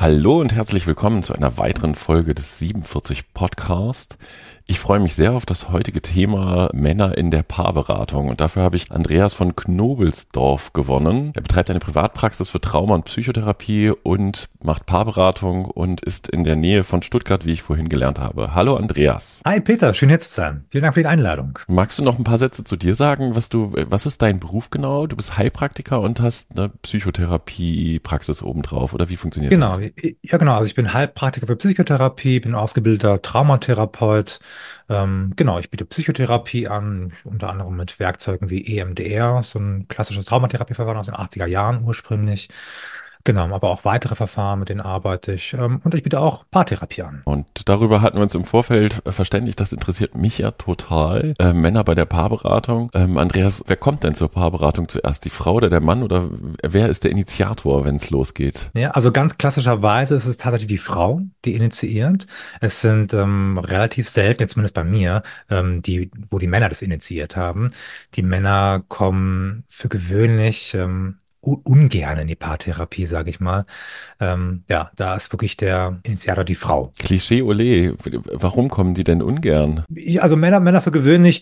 Hallo und herzlich willkommen zu einer weiteren Folge des 47 Podcast. Ich freue mich sehr auf das heutige Thema Männer in der Paarberatung und dafür habe ich Andreas von Knobelsdorf gewonnen. Er betreibt eine Privatpraxis für Trauma- und Psychotherapie und macht Paarberatung und ist in der Nähe von Stuttgart, wie ich vorhin gelernt habe. Hallo Andreas. Hi Peter, schön hier zu sein. Vielen Dank für die Einladung. Magst du noch ein paar Sätze zu dir sagen, was ist dein Beruf genau? Du bist Heilpraktiker und hast eine Psychotherapie-Praxis obendrauf, oder wie funktioniert Genau, das? ja genau, also ich bin Heilpraktiker für Psychotherapie, bin ausgebildeter Traumatherapeut. Genau, ich biete Psychotherapie an, unter anderem mit Werkzeugen wie EMDR, so ein klassisches Traumatherapieverfahren aus den 80er Jahren ursprünglich. Genau, aber auch weitere Verfahren, mit denen arbeite ich. Und ich biete auch Paartherapie an. Und darüber hatten wir uns im Vorfeld verständigt, das interessiert mich ja total. Männer bei der Paarberatung. Andreas, wer kommt denn zur Paarberatung zuerst? Die Frau oder der Mann oder wer ist der Initiator, wenn es losgeht? Ja, also ganz klassischerweise ist es tatsächlich die Frau, die initiiert. Es sind relativ selten, jetzt zumindest bei mir, wo die Männer das initiiert haben. Die Männer kommen für gewöhnlich ungern in die Paartherapie, sage ich mal. Ja, da ist wirklich der Initiator die Frau. Klischee ole, warum kommen die denn ungern? Ja, also Männer für gewöhnlich,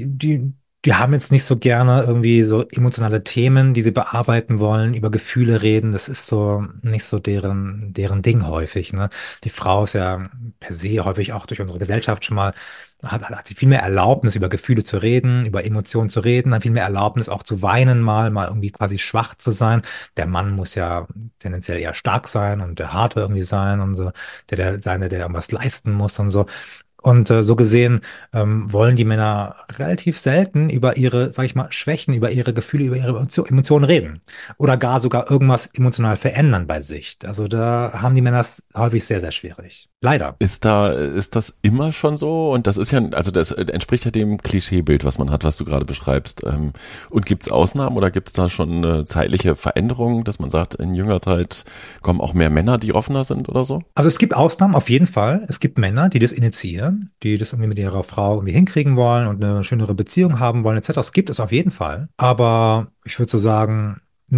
die haben jetzt nicht so gerne irgendwie so emotionale Themen, die sie bearbeiten wollen, über Gefühle reden. Das ist so nicht so deren Ding häufig, ne? Die Frau ist ja per se häufig auch durch unsere Gesellschaft schon mal, hat sie viel mehr Erlaubnis, über Gefühle zu reden, über Emotionen zu reden, hat viel mehr Erlaubnis auch zu weinen, mal irgendwie quasi schwach zu sein. Der Mann muss ja tendenziell eher stark sein und der harte irgendwie sein und so, der irgendwas leisten muss und so. Und so gesehen wollen die Männer relativ selten über ihre, sag ich mal, Schwächen, über ihre Gefühle, über ihre Emotionen reden. Oder gar sogar irgendwas emotional verändern bei sich. Also da haben die Männer es häufig sehr, sehr schwierig. Leider. Ist das immer schon so? Und das ist ja, also das entspricht ja dem Klischeebild, was man hat, was du gerade beschreibst. Und gibt es Ausnahmen oder gibt es da schon eine zeitliche Veränderung, dass man sagt, in jüngerer Zeit kommen auch mehr Männer, die offener sind oder so? Also es gibt Ausnahmen auf jeden Fall. Es gibt Männer, die das initiieren, die das irgendwie mit ihrer Frau irgendwie hinkriegen wollen und eine schönere Beziehung haben wollen, etc. Das gibt es auf jeden Fall. Aber ich würde so sagen,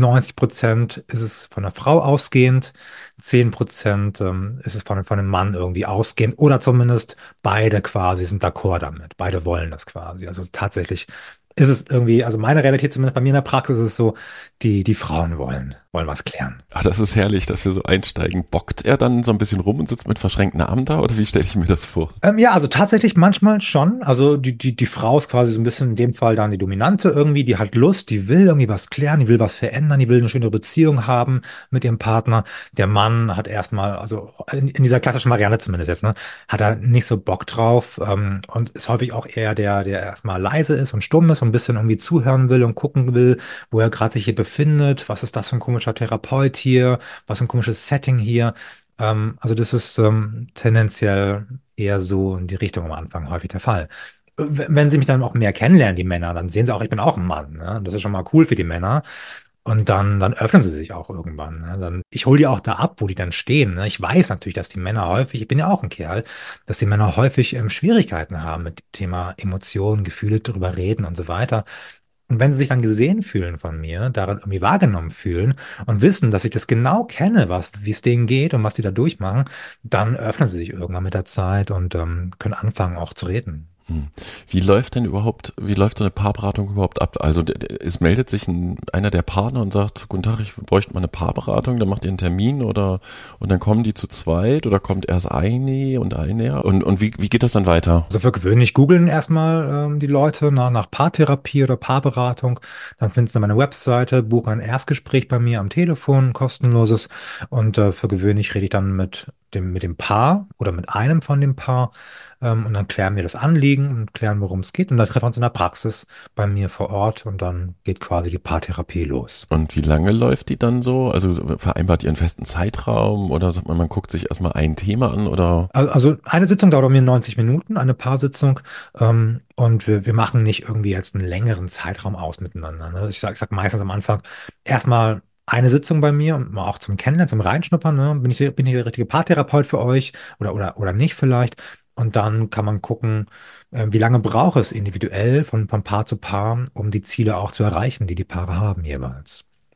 90% ist es von der Frau ausgehend, 10% ist es von einem Mann irgendwie ausgehend oder zumindest beide quasi sind d'accord damit. Beide wollen das quasi. Also tatsächlich ist es irgendwie, also meine Realität zumindest bei mir in der Praxis ist es so, die Frauen wollen was klären. Ach, das ist herrlich, dass wir so einsteigen. Bockt er dann so ein bisschen rum und sitzt mit verschränkten Armen da oder wie stelle ich mir das vor? Ja, also tatsächlich manchmal schon. Also die Frau ist quasi so ein bisschen in dem Fall dann die Dominante irgendwie, die hat Lust, die will irgendwie was klären, die will was verändern, die will eine schöne Beziehung haben mit ihrem Partner. Der Mann hat erstmal, also in dieser klassischen Variante zumindest jetzt, ne, hat er nicht so Bock drauf und ist häufig auch eher der erstmal leise ist und stumm ist und ein bisschen irgendwie zuhören will und gucken will, wo er gerade sich hier befindet, was ist das für ein komischer Therapeut hier, was für ein komisches Setting hier. Also das ist tendenziell eher so in die Richtung am Anfang häufig der Fall. Wenn sie mich dann auch mehr kennenlernen, die Männer, dann sehen sie auch, ich bin auch ein Mann. Ne? Das ist schon mal cool für die Männer. Und dann öffnen sie sich auch irgendwann. Ne? Ich hole die auch da ab, wo die dann stehen. Ne? Ich weiß natürlich, dass die Männer häufig, ich bin ja auch ein Kerl, dass die Männer häufig Schwierigkeiten haben mit dem Thema Emotionen, Gefühle, drüber reden und so weiter. Und wenn sie sich dann gesehen fühlen von mir, darin irgendwie wahrgenommen fühlen und wissen, dass ich das genau kenne, wie es denen geht und was die da durchmachen, dann öffnen sie sich irgendwann mit der Zeit und können anfangen auch zu reden. Hm. Wie läuft so eine Paarberatung überhaupt ab? Also es meldet sich einer der Partner und sagt, guten Tag, ich bräuchte mal eine Paarberatung, dann macht ihr einen Termin und dann kommen die zu zweit oder kommt erst eine und einer und wie geht das dann weiter? Also für gewöhnlich googeln erstmal die Leute nach Paartherapie oder Paarberatung. Dann finden sie meine Webseite, buchen ein Erstgespräch bei mir am Telefon, kostenloses. Und für gewöhnlich rede ich dann mit dem Paar oder mit einem von dem Paar. Und dann klären wir das Anliegen und klären, worum es geht. Und dann treffen wir uns in der Praxis bei mir vor Ort und dann geht quasi die Paartherapie los. Und wie lange läuft die dann so? Also vereinbart ihr einen festen Zeitraum oder sagt man guckt sich erstmal ein Thema an oder? Also eine Sitzung dauert bei mir 90 Minuten, eine Paarsitzung. Und wir machen nicht irgendwie jetzt einen längeren Zeitraum aus miteinander. Ne? Ich sag meistens am Anfang erstmal eine Sitzung bei mir und mal auch zum Kennenlernen, zum Reinschnuppern. Ne? Bin ich der richtige Paartherapeut für euch oder nicht vielleicht? Und dann kann man gucken, wie lange braucht es individuell von Paar zu Paar, um die Ziele auch zu erreichen, die die Paare haben jeweils.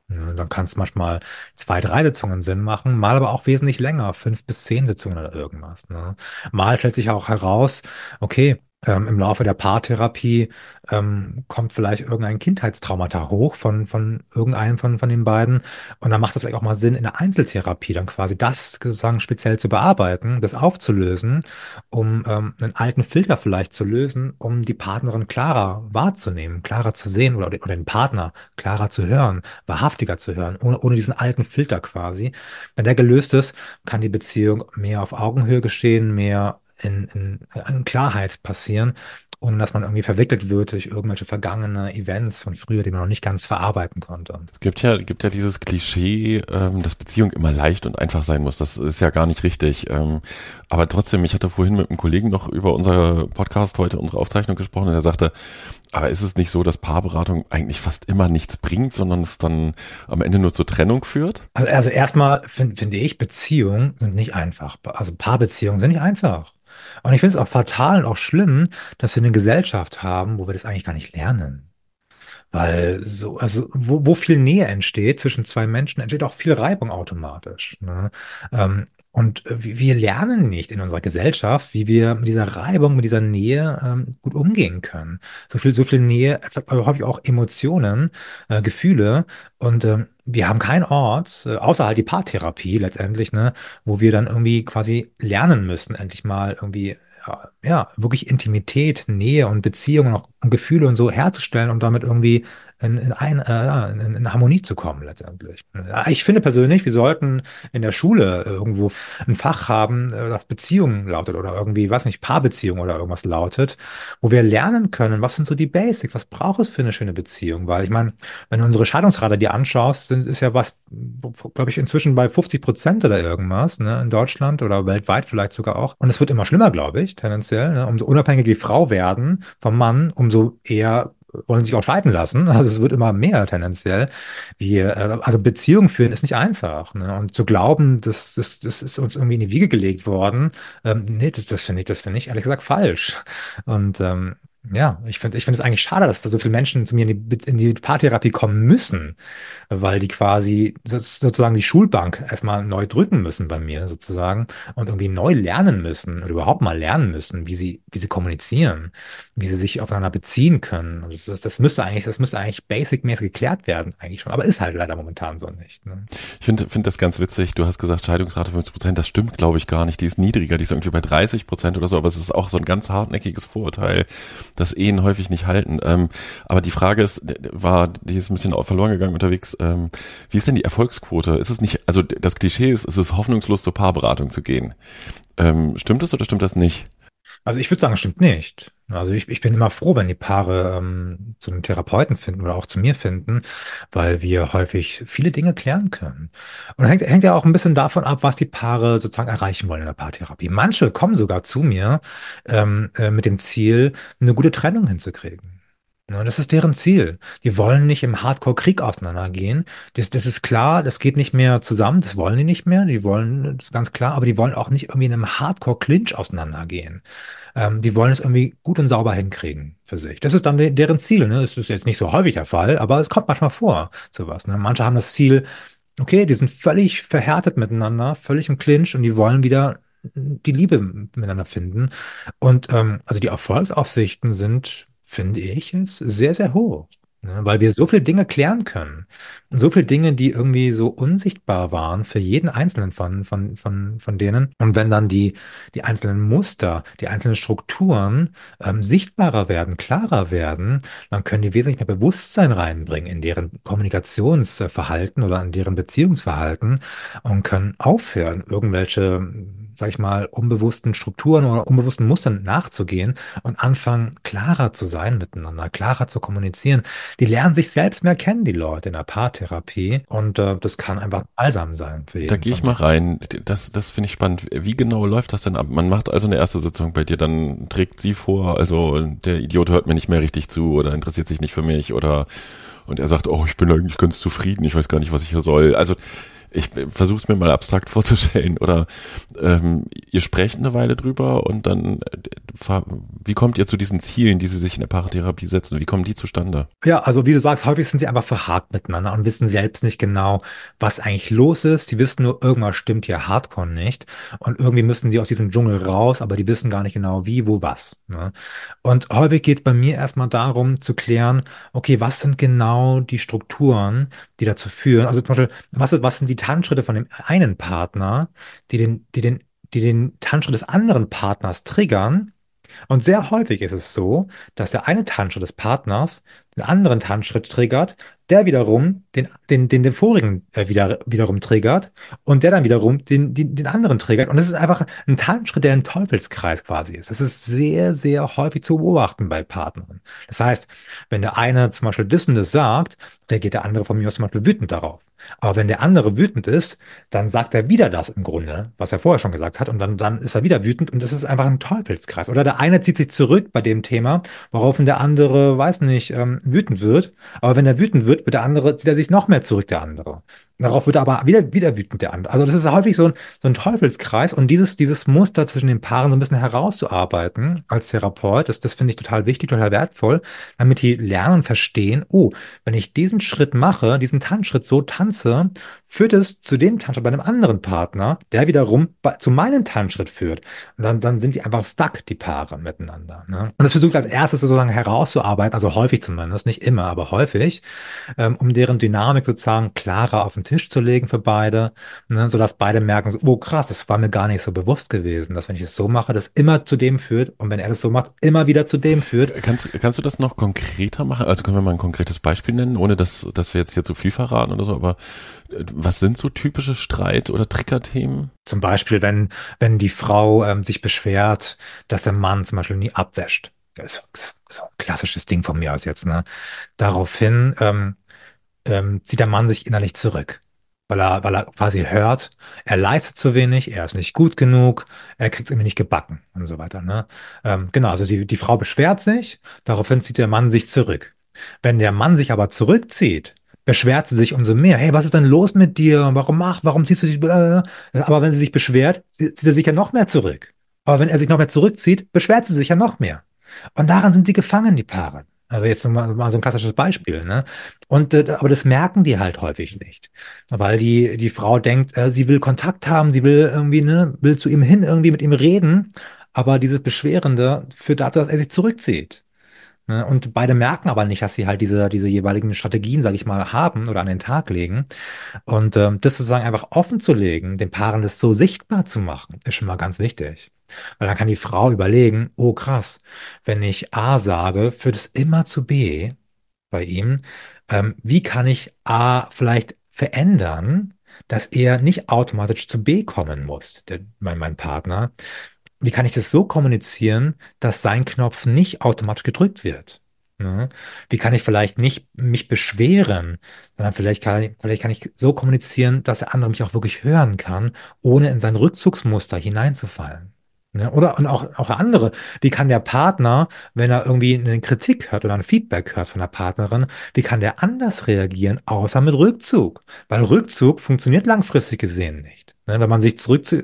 Ja, dann kann es manchmal 2, 3 Sitzungen Sinn machen, mal aber auch wesentlich länger, 5 bis 10 Sitzungen oder irgendwas. Ne? Mal stellt sich auch heraus, okay, im Laufe der Paartherapie kommt vielleicht irgendein Kindheitstraumata hoch von irgendeinem von den beiden. Und dann macht es vielleicht auch mal Sinn, in der Einzeltherapie dann quasi das sozusagen speziell zu bearbeiten, das aufzulösen, um einen alten Filter vielleicht zu lösen, um die Partnerin klarer wahrzunehmen, klarer zu sehen oder den Partner klarer zu hören, wahrhaftiger zu hören, ohne diesen alten Filter quasi. Wenn der gelöst ist, kann die Beziehung mehr auf Augenhöhe geschehen, mehr in Klarheit passieren, ohne dass man irgendwie verwickelt wird durch irgendwelche vergangene Events von früher, die man noch nicht ganz verarbeiten konnte. Es gibt ja dieses Klischee, dass Beziehung immer leicht und einfach sein muss. Das ist ja gar nicht richtig. Aber trotzdem, ich hatte vorhin mit einem Kollegen noch über unser Podcast heute, unsere Aufzeichnung gesprochen und er sagte, aber ist es nicht so, dass Paarberatung eigentlich fast immer nichts bringt, sondern es dann am Ende nur zur Trennung führt? Also erstmal finde ich, Beziehungen sind nicht einfach. Also Paarbeziehungen sind nicht einfach. Und ich finde es auch fatal und auch schlimm, dass wir eine Gesellschaft haben, wo wir das eigentlich gar nicht lernen. Weil so, also wo viel Nähe entsteht zwischen zwei Menschen, entsteht auch viel Reibung automatisch. Ne? Und wir lernen nicht in unserer Gesellschaft, wie wir mit dieser Reibung, mit dieser Nähe gut umgehen können. So viel Nähe erzeugt aber häufig auch Emotionen, Gefühle. Und wir haben keinen Ort, außer halt die Paartherapie letztendlich, ne, wo wir dann irgendwie quasi lernen müssen, endlich mal irgendwie ja, wirklich Intimität, Nähe und Beziehungen und Gefühle und so herzustellen und damit irgendwie in Harmonie zu kommen letztendlich. Ja, ich finde persönlich, wir sollten in der Schule irgendwo ein Fach haben, das Beziehungen lautet oder irgendwie, weiß nicht, Paarbeziehung oder irgendwas lautet, wo wir lernen können, was sind so die Basics, was braucht es für eine schöne Beziehung? Weil ich meine, wenn du unsere Scheidungsrate dir anschaust, ist ja was, glaube ich, inzwischen bei 50% oder irgendwas, ne, in Deutschland oder weltweit vielleicht sogar auch. Und es wird immer schlimmer, glaube ich, tendenziell. Ne? Umso unabhängiger die Frau werden vom Mann, umso eher wollen sich auch scheiden lassen. Also es wird immer mehr tendenziell. Also Beziehung führen ist nicht einfach. Ne? Und zu glauben, das ist uns irgendwie in die Wiege gelegt worden, nee, das finde ich ehrlich gesagt falsch. Und ja, ich finde es eigentlich schade, dass da so viele Menschen zu mir in die Paartherapie kommen müssen, weil die quasi sozusagen die Schulbank erstmal neu drücken müssen bei mir sozusagen und irgendwie neu lernen müssen oder überhaupt mal lernen müssen, wie sie kommunizieren, wie sie sich aufeinander beziehen können. Und das müsste eigentlich basic-mäßig geklärt werden, eigentlich schon, aber ist halt leider momentan so nicht. Ne? Ich finde das ganz witzig. Du hast gesagt, Scheidungsrate 50%. Das stimmt, glaube ich, gar nicht. Die ist niedriger. Die ist irgendwie bei 30% oder so. Aber es ist auch so ein ganz hartnäckiges Vorurteil, dass Ehen häufig nicht halten. Aber die Frage ist, die ist ein bisschen verloren gegangen unterwegs. Wie ist denn die Erfolgsquote? Ist es nicht, also das Klischee ist, es ist hoffnungslos zur Paarberatung zu gehen. Stimmt das oder stimmt das nicht? Also ich würde sagen, stimmt nicht. Also ich bin immer froh, wenn die Paare zu einem Therapeuten finden oder auch zu mir finden, weil wir häufig viele Dinge klären können. Und hängt ja auch ein bisschen davon ab, was die Paare sozusagen erreichen wollen in der Paartherapie. Manche kommen sogar zu mir mit dem Ziel, eine gute Trennung hinzukriegen. Ja, das ist deren Ziel. Die wollen nicht im Hardcore-Krieg auseinandergehen. Das ist klar, das geht nicht mehr zusammen, das wollen die nicht mehr. Die wollen, ganz klar, aber die wollen auch nicht irgendwie in einem Hardcore-Clinch auseinandergehen. Die wollen es irgendwie gut und sauber hinkriegen für sich. Das ist dann deren Ziel. Ne? Das ist jetzt nicht so häufig der Fall, aber es kommt manchmal vor, sowas. Ne? Manche haben das Ziel, okay, die sind völlig verhärtet miteinander, völlig im Clinch und die wollen wieder die Liebe miteinander finden. Und also die Erfolgsaussichten sind, finde ich, jetzt sehr, sehr hoch. Ne? Weil wir so viele Dinge klären können. Und so viele Dinge, die irgendwie so unsichtbar waren für jeden Einzelnen von denen. Und wenn dann die einzelnen Muster, die einzelnen Strukturen sichtbarer werden, klarer werden, dann können die wesentlich mehr Bewusstsein reinbringen in deren Kommunikationsverhalten oder in deren Beziehungsverhalten und können aufhören, irgendwelche, sag ich mal, unbewussten Strukturen oder unbewussten Mustern nachzugehen und anfangen, klarer zu sein miteinander, klarer zu kommunizieren. Die lernen sich selbst mehr kennen, die Leute in der Paartherapie. Und das kann einfach balsam sein für Da jeden gehe ich von mal denen. rein. Das finde ich spannend. Wie genau läuft das denn ab? Man macht also eine erste Sitzung bei dir, dann trägt sie vor, also der Idiot hört mir nicht mehr richtig zu oder interessiert sich nicht für mich und er sagt, oh, ich bin eigentlich ganz zufrieden, ich weiß gar nicht, was ich hier soll. Also ich versuche es mir mal abstrakt vorzustellen oder ihr sprecht eine Weile drüber und dann wie kommt ihr zu diesen Zielen, die Sie sich in der Paartherapie setzen? Wie kommen die zustande? Ja, also wie du sagst, häufig sind sie einfach verhakt miteinander und wissen selbst nicht genau, was eigentlich los ist. Die wissen nur, irgendwas stimmt hier hardcore nicht. Und irgendwie müssen die aus diesem Dschungel raus, aber die wissen gar nicht genau wie, wo, was. Ne? Und häufig geht es bei mir erstmal darum zu klären, okay, was sind genau die Strukturen, die dazu führen? Also zum Beispiel, was sind die Tanzschritte von dem einen Partner, die den Tanzschritt des anderen Partners triggern? Und sehr häufig ist es so, dass der eine Tanzschritt des Partners den anderen Tanzschritt triggert, der wiederum den vorigen wiederum triggert und der dann wiederum den anderen triggert. Und es ist einfach ein Tanzschritt, der ein Teufelskreis quasi ist. Das ist sehr, sehr häufig zu beobachten bei Partnern. Das heißt, wenn der eine zum Beispiel das und das sagt, reagiert der andere von mir aus zum Beispiel wütend darauf. Aber wenn der andere wütend ist, dann sagt er wieder das im Grunde, was er vorher schon gesagt hat, und dann ist er wieder wütend und es ist einfach ein Teufelskreis. Oder der eine zieht sich zurück bei dem Thema, woraufhin der andere, weiß nicht, wütend wird. Aber wenn er wütend wird der andere, zieht er sich noch mehr zurück, der andere. Darauf wird er aber wieder wütend, der andere. Also das ist häufig so ein Teufelskreis und dieses Muster zwischen den Paaren so ein bisschen herauszuarbeiten als Therapeut, das finde ich total wichtig, total wertvoll, damit die lernen und verstehen, oh, wenn ich diesen Schritt mache, diesen Tanzschritt so tanze, führt es zu dem Tanzschritt bei einem anderen Partner, der wiederum zu meinem Tanzschritt führt. Und dann sind die einfach stuck, die Paare miteinander. Ne? Und das versucht als erstes sozusagen herauszuarbeiten, also häufig zumindest, nicht immer, aber häufig, um deren Dynamik sozusagen klarer auf den Tisch zu legen für beide, ne? Sodass beide merken, so, oh krass, das war mir gar nicht so bewusst gewesen, dass wenn ich es so mache, das immer zu dem führt und wenn er das so macht, immer wieder zu dem führt. Kannst du das noch konkreter machen? Also können wir mal ein konkretes Beispiel nennen, ohne dass wir jetzt hier zu viel verraten oder so, aber was sind so typische Streit- oder Triggerthemen? Zum Beispiel, wenn die Frau sich beschwert, dass der Mann zum Beispiel nie abwäscht. Das ist so ein klassisches Ding von mir aus jetzt, ne? Daraufhin zieht der Mann sich innerlich zurück, weil er quasi hört, er leistet zu wenig, er ist nicht gut genug, er kriegt es irgendwie nicht gebacken und so weiter. Ne? Genau, also die Frau beschwert sich, daraufhin zieht der Mann sich zurück. Wenn der Mann sich aber zurückzieht, beschwert sie sich umso mehr. Hey, was ist denn los mit dir? Warum ziehst du dich? Aber wenn sie sich beschwert, zieht er sich ja noch mehr zurück. Aber wenn er sich noch mehr zurückzieht, beschwert sie sich ja noch mehr. Und daran sind sie gefangen, die Paare. Also jetzt mal so ein klassisches Beispiel, ne? Aber das merken die halt häufig nicht. Weil die Frau denkt, sie will Kontakt haben, sie will irgendwie, ne, will zu ihm hin, irgendwie mit ihm reden. Aber dieses Beschwerende führt dazu, dass er sich zurückzieht. Ne? Und beide merken aber nicht, dass sie halt diese jeweiligen Strategien, sage ich mal, haben oder an den Tag legen. Und das sozusagen einfach offen zu legen, den Paaren das so sichtbar zu machen, ist schon mal ganz wichtig. Weil dann kann die Frau überlegen, oh krass, wenn ich A sage, führt es immer zu B bei ihm. Wie kann ich A vielleicht verändern, dass er nicht automatisch zu B kommen muss, mein Partner? Wie kann ich das so kommunizieren, dass sein Knopf nicht automatisch gedrückt wird? Ne? Wie kann ich vielleicht nicht mich beschweren, sondern vielleicht kann ich so kommunizieren, dass der andere mich auch wirklich hören kann, ohne in sein Rückzugsmuster hineinzufallen. Ne? Oder und auch der andere, wie kann der Partner, wenn er irgendwie eine Kritik hört oder ein Feedback hört von der Partnerin, wie kann der anders reagieren, außer mit Rückzug? Weil Rückzug funktioniert langfristig gesehen nicht. Ne? Wenn man sich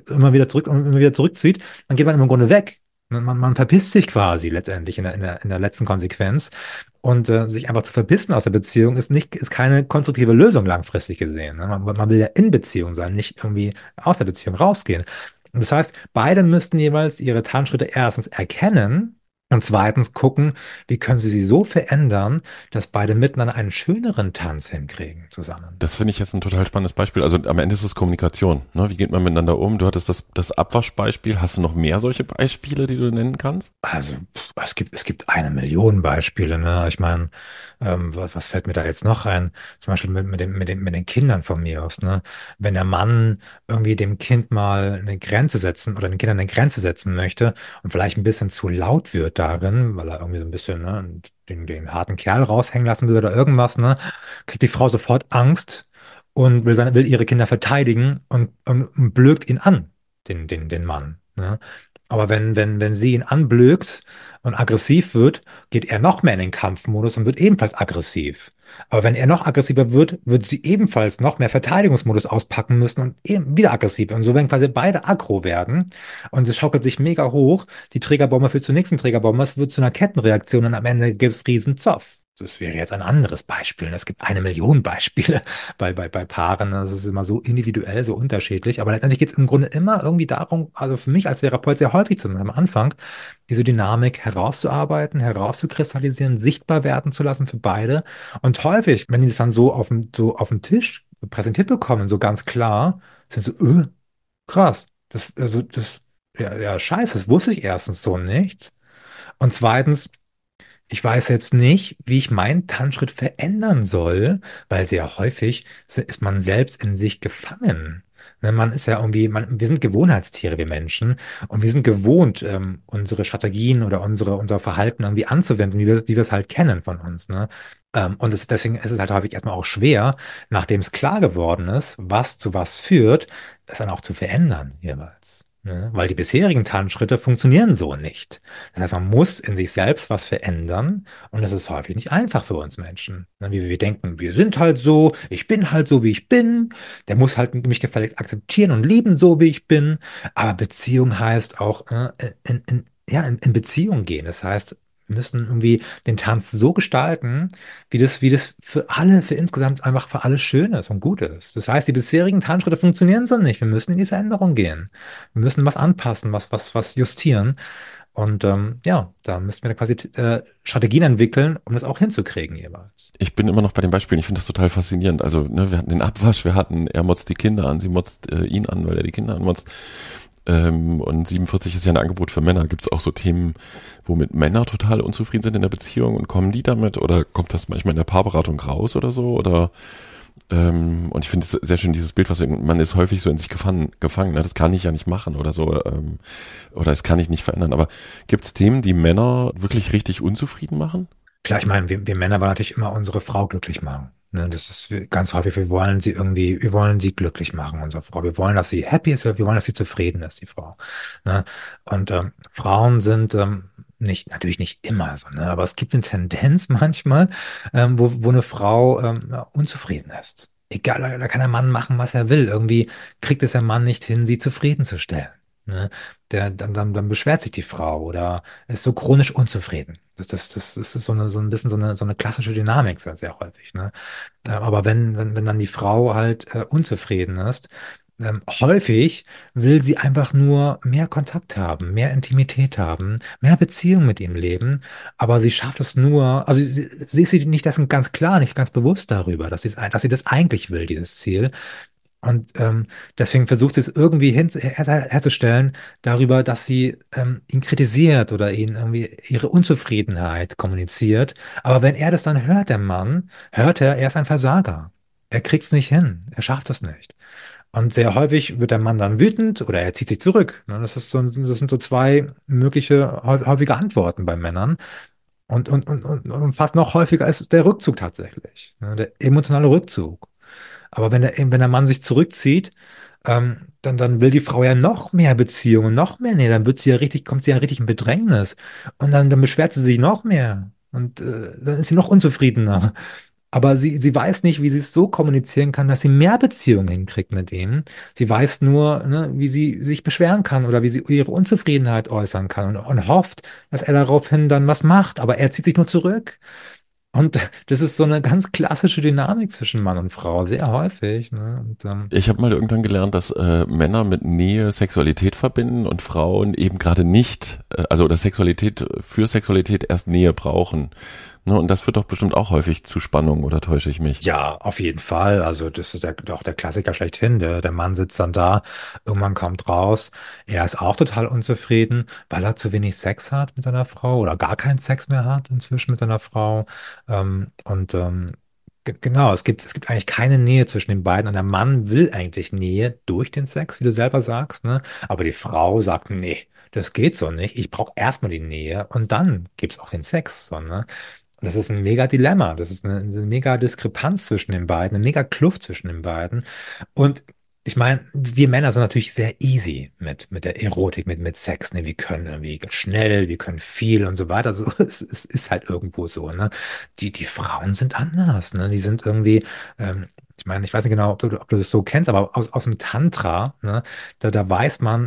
immer wieder zurückzieht, dann geht man im Grunde weg. Man verpisst sich quasi letztendlich in der letzten Konsequenz. Und sich einfach zu verpissen aus der Beziehung ist keine konstruktive Lösung langfristig gesehen. Ne? Man will ja in Beziehung sein, nicht irgendwie aus der Beziehung rausgehen. Und das heißt, beide müssten jeweils ihre Tanzschritte erstens erkennen und zweitens gucken, wie können sie so verändern, dass beide miteinander einen schöneren Tanz hinkriegen zusammen. Das finde ich jetzt ein total spannendes Beispiel. Also am Ende ist es Kommunikation. Ne? Wie geht man miteinander um? Du hattest das Abwaschbeispiel. Hast du noch mehr solche Beispiele, die du nennen kannst? Also, es gibt 1 Million Beispiele, ne? Ich meine, was fällt mir da jetzt noch ein? Zum Beispiel mit den Kindern von mir aus, ne? Wenn der Mann irgendwie dem Kind mal eine Grenze setzen oder den Kindern eine Grenze setzen möchte und vielleicht ein bisschen zu laut wird darin, weil er irgendwie so ein bisschen, ne, den harten Kerl raushängen lassen will oder irgendwas, ne? Kriegt die Frau sofort Angst und will ihre Kinder verteidigen und blökt ihn an, den Mann. Ne? Aber wenn sie ihn anblökt und aggressiv wird, geht er noch mehr in den Kampfmodus und wird ebenfalls aggressiv. Aber wenn er noch aggressiver wird, wird sie ebenfalls noch mehr Verteidigungsmodus auspacken müssen und eben wieder aggressiv. Und so werden quasi beide aggro werden. Und es schaukelt sich mega hoch. Die Trägerbombe führt zur nächsten Trägerbombe. Es wird zu einer Kettenreaktion und am Ende gibt es riesen Zoff. Das wäre jetzt ein anderes Beispiel. Es gibt 1 Million Beispiele bei Paaren. Das ist immer so individuell, so unterschiedlich. Aber letztendlich geht es im Grunde immer irgendwie darum, also für mich als Therapeut sehr häufig zu am Anfang, diese Dynamik herauszuarbeiten, herauszukristallisieren, sichtbar werden zu lassen für beide. Und häufig, wenn die das dann so auf dem Tisch präsentiert bekommen, so ganz klar, sind so, krass, ja, ja, scheiße, das wusste ich erstens so nicht. Und zweitens, ich weiß jetzt nicht, wie ich meinen Tantritt verändern soll, weil sehr häufig ist man selbst in sich gefangen. Ne, man ist ja irgendwie, wir sind Gewohnheitstiere, wir Menschen, und wir sind gewohnt, unsere Strategien oder unser Verhalten irgendwie anzuwenden, wie wir es halt kennen von uns. Ne? Und deswegen ist es halt häufig erstmal auch schwer, nachdem es klar geworden ist, was zu was führt, das dann auch zu verändern jeweils. Ne? Weil die bisherigen Tanzschritte funktionieren so nicht. Das heißt, man muss in sich selbst was verändern und das ist häufig nicht einfach für uns Menschen. Ne? Wie wir denken, wir sind halt so, ich bin halt so, wie ich bin, der muss halt mich gefälligst akzeptieren und lieben, so wie ich bin. Aber Beziehung heißt auch ja, in Beziehung gehen. Das heißt, wir müssen irgendwie den Tanz so gestalten, wie das für alle, für insgesamt einfach für alle schön ist und gut ist. Das heißt, die bisherigen Tanzschritte funktionieren so nicht. Wir müssen in die Veränderung gehen. Wir müssen was anpassen, was justieren. Und ja, da müssten wir quasi Strategien entwickeln, um das auch hinzukriegen jeweils. Ich bin immer noch bei den Beispielen. Ich finde das total faszinierend. Also, ne, wir hatten den Abwasch, er motzt die Kinder an, sie motzt ihn an, weil er die Kinder anmotzt. Und 47 ist ja ein Angebot für Männer. Gibt es auch so Themen, womit Männer total unzufrieden sind in der Beziehung und kommen die damit? Oder kommt das manchmal in der Paarberatung raus oder so? Oder und ich finde es sehr schön, dieses Bild, man ist häufig so in sich gefangen, ne? Das kann ich ja nicht machen oder so, oder das kann ich nicht verändern. Aber gibt es Themen, die Männer wirklich richtig unzufrieden machen? Klar, ich meine, wir Männer wollen natürlich immer unsere Frau glücklich machen. Ne, das ist ganz häufig, wir wollen sie glücklich machen, unsere Frau. Wir wollen, dass sie happy ist, wir wollen, dass sie zufrieden ist, die Frau. Ne? Und Frauen sind natürlich nicht immer so, ne? Aber es gibt eine Tendenz manchmal, wo eine Frau ja, unzufrieden ist. Egal, da kann der Mann machen, was er will. Irgendwie kriegt es der Mann nicht hin, sie zufriedenzustellen. Ne? Dann beschwert sich die Frau oder ist so chronisch unzufrieden. Das ist so ein bisschen so eine klassische Dynamik sehr häufig. Ne? Aber wenn dann die Frau halt unzufrieden ist, häufig will sie einfach nur mehr Kontakt haben, mehr Intimität haben, mehr Beziehung mit ihm leben, aber sie schafft es nur, also sie ist sich nicht dessen ganz klar, nicht ganz bewusst darüber, dass sie das eigentlich will, dieses Ziel. Und deswegen versucht sie es irgendwie herzustellen darüber, dass sie ihn kritisiert oder ihn irgendwie ihre Unzufriedenheit kommuniziert. Aber wenn er das dann hört, der Mann, hört er ist ein Versager. Er kriegt es nicht hin. Er schafft es nicht. Und sehr häufig wird der Mann dann wütend oder er zieht sich zurück. Ne, das sind so zwei mögliche häufige Antworten bei Männern. Und fast noch häufiger ist der Rückzug tatsächlich. Ne, der emotionale Rückzug. Aber wenn der Mann sich zurückzieht, dann will die Frau ja noch mehr Beziehungen, noch mehr Nähe, dann kommt sie ja richtig in Bedrängnis. Und dann beschwert sie sich noch mehr. Und dann ist sie noch unzufriedener. Aber sie weiß nicht, wie sie es so kommunizieren kann, dass sie mehr Beziehungen hinkriegt mit ihm. Sie weiß nur, ne, wie sie sich beschweren kann oder wie sie ihre Unzufriedenheit äußern kann und hofft, dass er daraufhin dann was macht. Aber er zieht sich nur zurück. Und das ist so eine ganz klassische Dynamik zwischen Mann und Frau, sehr häufig. Ne? Und, Ich habe mal irgendwann gelernt, dass Männer mit Nähe Sexualität verbinden und Frauen eben gerade nicht, also dass Sexualität für Sexualität erst Nähe brauchen. Ne? Und das führt doch bestimmt auch häufig zu Spannung, oder täusche ich mich? ja, auf jeden Fall. Also das ist auch der Klassiker schlechthin. Der Mann sitzt dann da, irgendwann kommt raus. Er ist auch total unzufrieden, weil er zu wenig Sex hat mit seiner Frau oder gar keinen Sex mehr hat inzwischen mit seiner Frau. Genau, es gibt eigentlich keine Nähe zwischen den beiden und der Mann will eigentlich Nähe durch den Sex, wie du selber sagst, ne? Aber die Frau sagt, nee, das geht so nicht. Ich brauche erstmal die Nähe und dann gibt's auch den Sex, so, ne? Und das ist ein mega Dilemma. Das ist eine mega Diskrepanz zwischen den beiden, eine mega Kluft zwischen den beiden. Und ich meine, wir Männer sind natürlich sehr easy mit der Erotik, mit Sex, ne? Wir können irgendwie schnell, wir können viel und so weiter. So, es ist halt irgendwo so, ne? Die Frauen sind anders, ne? Die sind irgendwie, ich meine, ich weiß nicht genau, ob du das so kennst, aber aus dem Tantra, ne? Da weiß man,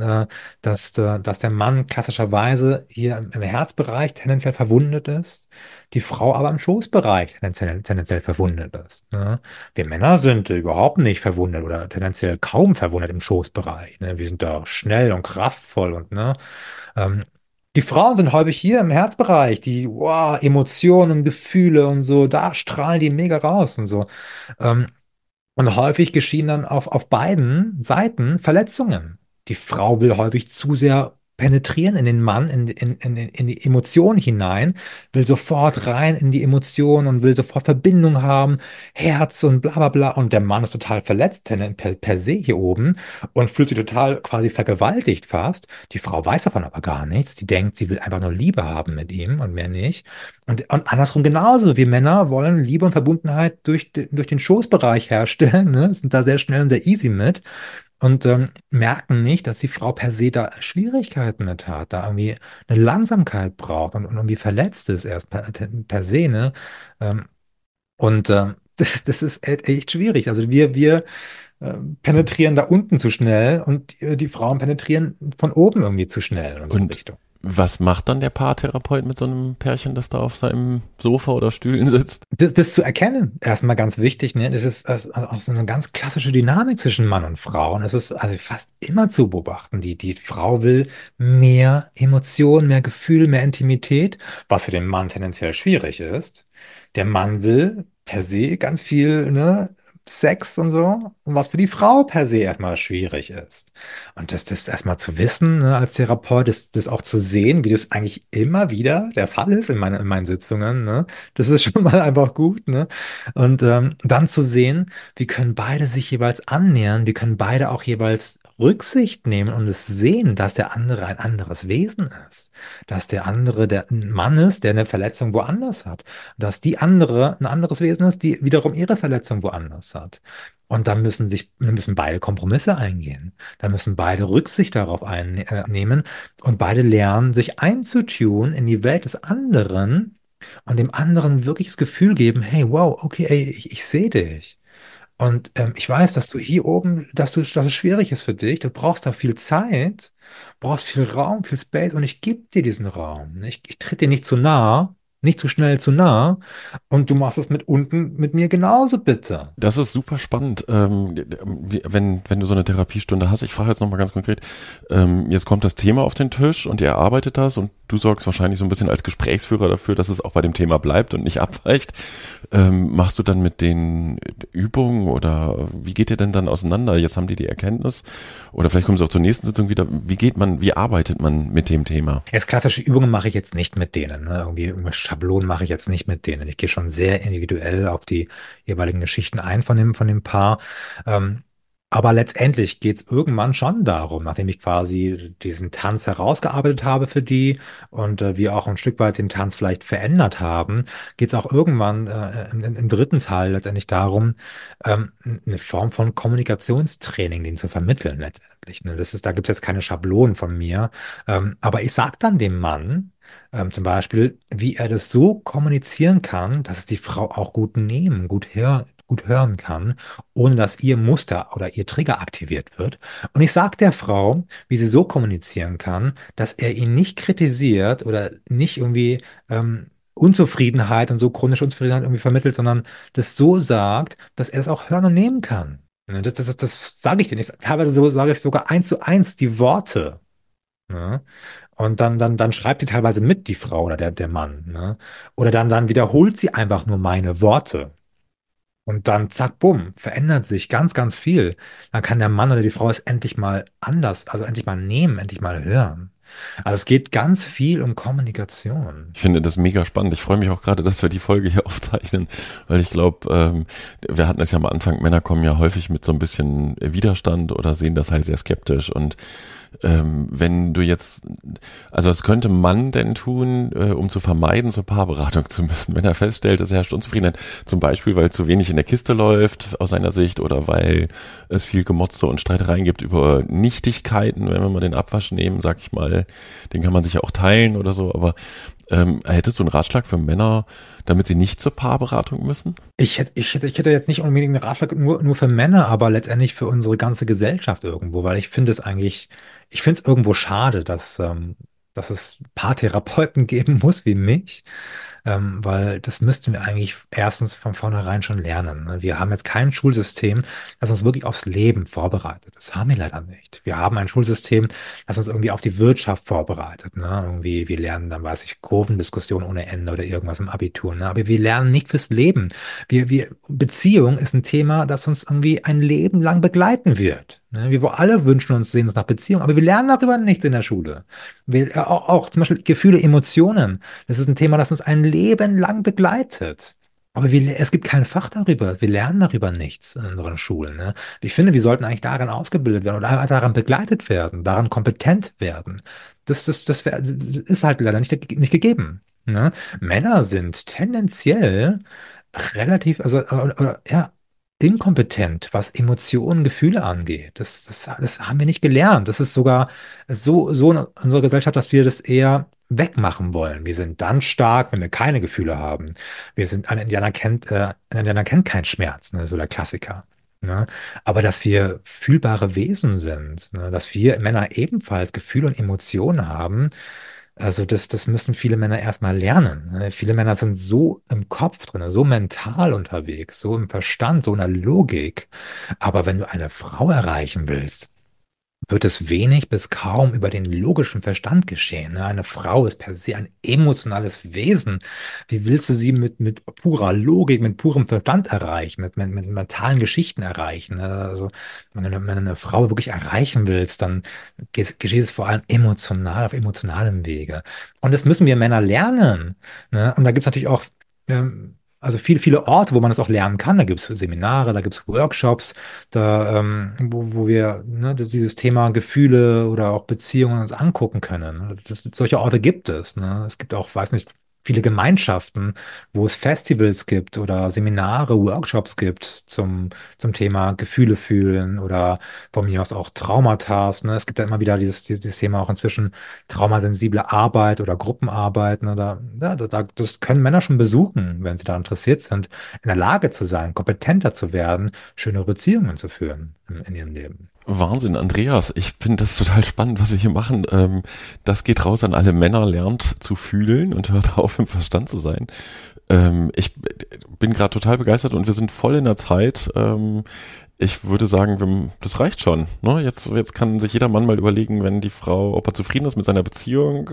dass der Mann klassischerweise hier im Herzbereich tendenziell verwundet ist, die Frau aber im Schoßbereich tendenziell verwundet ist, ne? Wir Männer sind überhaupt nicht verwundet oder tendenziell kaum verwundet im Schoßbereich. Ne? Wir sind da schnell und kraftvoll und ne. Ähm, die Frauen sind häufig hier im Herzbereich, die wow, Emotionen, Gefühle und so, da strahlen die mega raus und so. Ähm, und häufig geschehen dann auf beiden Seiten Verletzungen. Die Frau will häufig zu sehr penetrieren in den Mann, in die Emotion hinein, will sofort rein in die Emotion und will sofort Verbindung haben, Herz und bla bla bla. Und der Mann ist total verletzt per se hier oben und fühlt sich total quasi vergewaltigt fast. Die Frau weiß davon aber gar nichts. Die denkt, sie will einfach nur Liebe haben mit ihm und mehr nicht. Und andersrum genauso. Wir Männer wollen Liebe und Verbundenheit durch den Schoßbereich herstellen, ne? Sind da sehr schnell und sehr easy mit und merken nicht, dass die Frau per se da Schwierigkeiten mit hat, da irgendwie eine Langsamkeit braucht und irgendwie verletzt ist erst per se, ne? Ähm, und das ist echt schwierig. Also wir penetrieren da unten zu schnell und die Frauen penetrieren von oben irgendwie zu schnell in unsere Und Richtung. was macht dann der Paartherapeut mit so einem Pärchen, das da auf seinem Sofa oder Stühlen sitzt? Das zu erkennen, erstmal ganz wichtig, ne? Das ist auch so eine ganz klassische Dynamik zwischen Mann und Frau. Und es ist also fast immer zu beobachten. Die Frau will mehr Emotion, mehr Gefühl, mehr Intimität, was für den Mann tendenziell schwierig ist. Der Mann will per se ganz viel, ne? Sex und so, und was für die Frau per se erstmal schwierig ist. Und das erstmal zu wissen, ne, als Therapeut, das auch zu sehen, wie das eigentlich immer wieder der Fall ist in meinen Sitzungen, ne? Das ist schon mal einfach gut, ne? Und dann zu sehen, wie können beide sich jeweils annähern, wie können beide auch jeweils Rücksicht nehmen und es sehen, dass der andere ein anderes Wesen ist, dass der andere der ein Mann ist, der eine Verletzung woanders hat, dass die andere ein anderes Wesen ist, die wiederum ihre Verletzung woanders hat. Und dann müssen beide Kompromisse eingehen. Da müssen beide Rücksicht darauf einnehmen und beide lernen, sich einzutun in die Welt des anderen und dem anderen wirklich das Gefühl geben, hey, wow, okay, ey, ich sehe dich. Und ich weiß, dass du hier oben, dass es schwierig ist für dich. Du brauchst da viel Zeit, brauchst viel Raum, viel Space und ich gebe dir diesen Raum. Ich trete dir nicht zu nah, nicht zu schnell zu nah und du machst es mit unten mit mir genauso, bitte. Das ist super spannend. Wenn du so eine Therapiestunde hast, ich frage jetzt nochmal ganz konkret, jetzt kommt das Thema auf den Tisch und ihr erarbeitet das und du sorgst wahrscheinlich so ein bisschen als Gesprächsführer dafür, dass es auch bei dem Thema bleibt und nicht abweicht. Machst du dann mit den Übungen oder wie geht ihr denn dann auseinander? Jetzt haben die Erkenntnis oder vielleicht kommen sie auch zur nächsten Sitzung wieder. Wie arbeitet man mit dem Thema? Jetzt klassische Übungen mache ich jetzt nicht mit denen. Ne? Irgendwie irgendwelche Schablonen mache ich jetzt nicht mit denen. Ich gehe schon sehr individuell auf die jeweiligen Geschichten ein von dem Paar. Ähm, aber letztendlich geht es irgendwann schon darum, nachdem ich quasi diesen Tanz herausgearbeitet habe für die und wir auch ein Stück weit den Tanz vielleicht verändert haben, geht es auch irgendwann im dritten Teil letztendlich darum, eine Form von Kommunikationstraining, den zu vermitteln letztendlich. Ne? Da gibt es jetzt keine Schablonen von mir, aber ich sag dann dem Mann, zum Beispiel, wie er das so kommunizieren kann, dass es die Frau auch gut hören kann, ohne dass ihr Muster oder ihr Trigger aktiviert wird. Und ich sage der Frau, wie sie so kommunizieren kann, dass er ihn nicht kritisiert oder nicht irgendwie Unzufriedenheit und so chronische Unzufriedenheit irgendwie vermittelt, sondern das so sagt, dass er das auch hören und nehmen kann. Ne, das sage ich dir nicht. Teilweise so sage ich sogar eins zu eins die Worte. Ne? Und dann schreibt sie teilweise mit, die Frau oder der Mann. Ne? Oder dann wiederholt sie einfach nur meine Worte. Und dann zack, bumm, verändert sich ganz viel. Dann kann der Mann oder die Frau es endlich mal anders, also endlich mal nehmen, endlich mal hören. Also es geht ganz viel um Kommunikation. Ich finde das mega spannend. Ich freue mich auch gerade, dass wir die Folge hier aufzeichnen, weil ich glaube, wir hatten es ja am Anfang, Männer kommen ja häufig mit so ein bisschen Widerstand oder sehen das halt sehr skeptisch und Wenn du jetzt, also was könnte man denn tun, um zu vermeiden, zur Paarberatung zu müssen, wenn er feststellt, es herrscht Unzufriedenheit, zum Beispiel, weil zu wenig in der Kiste läuft aus seiner Sicht oder weil es viel Gemotze und Streitereien gibt über Nichtigkeiten, wenn wir mal den Abwasch nehmen, sag ich mal, den kann man sich ja auch teilen oder so, aber hättest du einen Ratschlag für Männer, damit sie nicht zur Paarberatung müssen? Ich hätte jetzt nicht unbedingt einen Ratschlag nur für Männer, aber letztendlich für unsere ganze Gesellschaft irgendwo, weil ich finde es irgendwo schade, dass es Paartherapeuten geben muss wie mich, weil das müssten wir eigentlich erstens von vornherein schon lernen. Ne? Wir haben jetzt kein Schulsystem, das uns wirklich aufs Leben vorbereitet. Das haben wir leider nicht. Wir haben ein Schulsystem, das uns irgendwie auf die Wirtschaft vorbereitet. Ne? Irgendwie, wir lernen dann, weiß ich, Kurvendiskussion ohne Ende oder irgendwas im Abitur. Ne? Aber wir lernen nicht fürs Leben. Beziehung ist ein Thema, das uns irgendwie ein Leben lang begleiten wird. Ne? Wir alle wünschen uns, sehen uns nach Beziehung, aber wir lernen darüber nichts in der Schule. Auch zum Beispiel Gefühle, Emotionen. Das ist ein Thema, das uns ein Leben lang begleitet. Aber es gibt kein Fach darüber. Wir lernen darüber nichts in unseren Schulen. Ne? Ich finde, wir sollten eigentlich daran ausgebildet werden oder daran begleitet werden, daran kompetent werden. Das ist halt leider nicht gegeben. Ne? Männer sind tendenziell relativ, ja, inkompetent, was Emotionen, Gefühle angeht. Das haben wir nicht gelernt. Das ist sogar so in unserer Gesellschaft, dass wir das eher wegmachen wollen. Wir sind dann stark, wenn wir keine Gefühle haben. Ein Indianer kennt keinen Schmerz, ne, so der Klassiker. Ne? Aber dass wir fühlbare Wesen sind, ne? Dass wir Männer ebenfalls Gefühle und Emotionen haben, also das müssen viele Männer erstmal lernen. Ne? Viele Männer sind so im Kopf drin, so mental unterwegs, so im Verstand, so in der Logik. Aber wenn du eine Frau erreichen willst, wird es wenig bis kaum über den logischen Verstand geschehen. Ne? Eine Frau ist per se ein emotionales Wesen. Wie willst du sie mit purer Logik, mit purem Verstand erreichen, mit mentalen Geschichten erreichen? Ne? Also, wenn du eine Frau wirklich erreichen willst, dann geschieht es vor allem emotional, auf emotionalem Wege. Und das müssen wir Männer lernen. Ne? Und da gibt es natürlich auch also viele Orte, wo man das auch lernen kann. Da gibt es Seminare, da gibt es Workshops, wo wir dieses Thema Gefühle oder auch Beziehungen uns angucken können. Solche Orte gibt es. Ne? Es gibt auch, weiß nicht, viele Gemeinschaften, wo es Festivals gibt oder Seminare, Workshops gibt zum Thema Gefühle fühlen oder von mir aus auch Traumata. Ne? Es gibt ja immer wieder dieses Thema auch inzwischen traumasensible Arbeit oder Gruppenarbeiten oder ja, das können Männer schon besuchen, wenn sie da interessiert sind, in der Lage zu sein, kompetenter zu werden, schöne Beziehungen zu führen in ihrem Leben. Wahnsinn, Andreas. Ich finde das total spannend, was wir hier machen. Das geht raus an alle Männer, lernt zu fühlen und hört auf, im Verstand zu sein. Ich bin gerade total begeistert und wir sind voll in der Zeit. Ich würde sagen, das reicht schon. Ne? Jetzt kann sich jeder Mann mal überlegen, wenn die Frau, ob er zufrieden ist mit seiner Beziehung.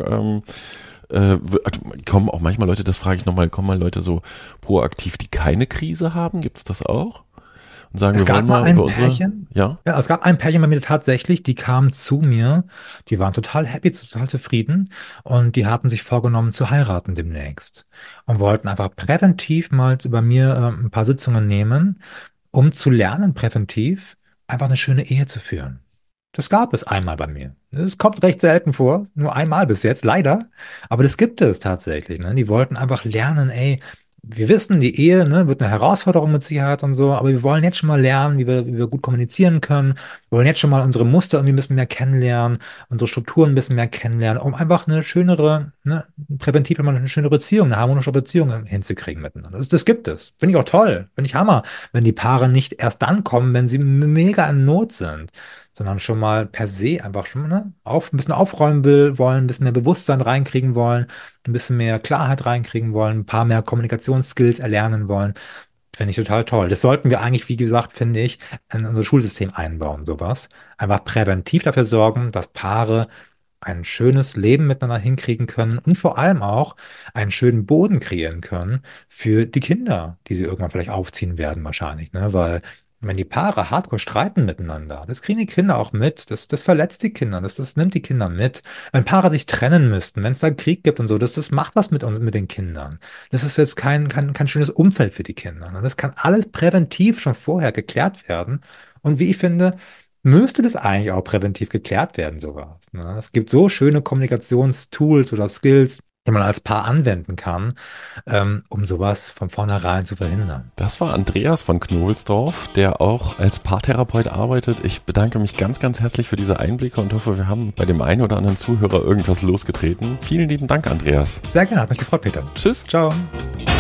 Kommen auch manchmal Leute, das frage ich nochmal, kommen mal Leute so proaktiv, die keine Krise haben? Gibt's das auch? Und sagen, Es wir wollen gab mal mal ein über unsere, Pärchen, ja? ja, es gab ein Pärchen bei mir tatsächlich, die kamen zu mir, die waren total happy, total zufrieden und die hatten sich vorgenommen zu heiraten demnächst und wollten einfach präventiv mal bei mir ein paar Sitzungen nehmen, um zu lernen, präventiv einfach eine schöne Ehe zu führen. Das gab es einmal bei mir. Es kommt recht selten vor, nur einmal bis jetzt, leider. Aber das gibt es tatsächlich. Ne? Die wollten einfach lernen, ey, wir wissen, die Ehe, ne, wird eine Herausforderung mit Sicherheit und so, aber wir wollen jetzt schon mal lernen, wie wir gut kommunizieren können. Wir wollen jetzt schon mal unsere Muster irgendwie ein bisschen mehr kennenlernen, unsere Strukturen ein bisschen mehr kennenlernen, um einfach eine schönere, ne, präventiv immer eine schöne Beziehung, eine harmonische Beziehung hinzukriegen miteinander. Das gibt es. Finde ich auch toll. Finde ich Hammer, wenn die Paare nicht erst dann kommen, wenn sie mega in Not sind, sondern schon mal per se einfach schon, ne, ein bisschen aufräumen wollen, ein bisschen mehr Bewusstsein reinkriegen wollen, ein bisschen mehr Klarheit reinkriegen wollen, ein paar mehr Kommunikationsskills erlernen wollen. Finde ich total toll. Das sollten wir eigentlich, wie gesagt, finde ich, in unser Schulsystem einbauen, sowas. Einfach präventiv dafür sorgen, dass Paare ein schönes Leben miteinander hinkriegen können und vor allem auch einen schönen Boden kreieren können für die Kinder, die sie irgendwann vielleicht aufziehen werden, wahrscheinlich, ne? Weil wenn die Paare hardcore streiten miteinander, das kriegen die Kinder auch mit, das verletzt die Kinder, das nimmt die Kinder mit. Wenn Paare sich trennen müssten, wenn es da Krieg gibt und so, das macht was mit uns, mit den Kindern. Das ist jetzt kein schönes Umfeld für die Kinder. Ne? Das kann alles präventiv schon vorher geklärt werden. Und wie ich finde, müsste das eigentlich auch präventiv geklärt werden, sowas. Ne? Es gibt so schöne Kommunikationstools oder Skills, die man als Paar anwenden kann, um sowas von vornherein zu verhindern. Das war Andreas von Knobelsdorf, der auch als Paartherapeut arbeitet. Ich bedanke mich ganz, ganz herzlich für diese Einblicke und hoffe, wir haben bei dem einen oder anderen Zuhörer irgendwas losgetreten. Vielen lieben Dank, Andreas. Sehr gerne, hat mich gefreut, Peter. Tschüss. Ciao.